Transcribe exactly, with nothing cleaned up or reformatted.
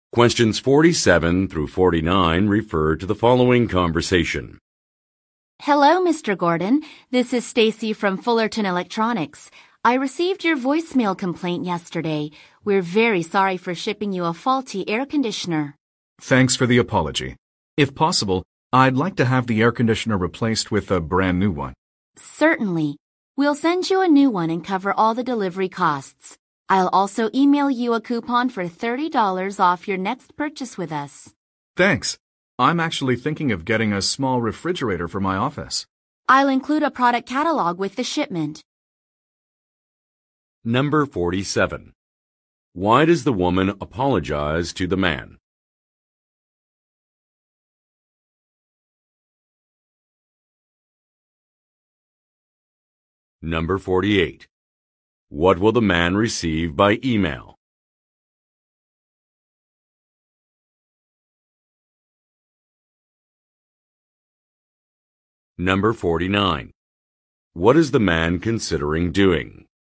Questions forty-seven through forty-nine refer to the following conversation. Hello, Mister Gordon. This is Stacy from Fullerton Electronics. I received your voicemail complaint yesterday. We're very sorry for shipping you a faulty air conditioner. Thanks for the apology. If possible, I'd like to have the air conditioner replaced with a brand new one. Certainly. We'll send you a new one and cover all the delivery costs. I'll also email you a coupon for thirty dollars off your next purchase with us. Thanks. I'm actually thinking of getting a small refrigerator for my office. I'll include a product catalog with the shipment. Number forty-seven. Why does the woman apologize to the man? Number forty-eight. What will the man receive by email? Number forty-nine. What is the man considering doing?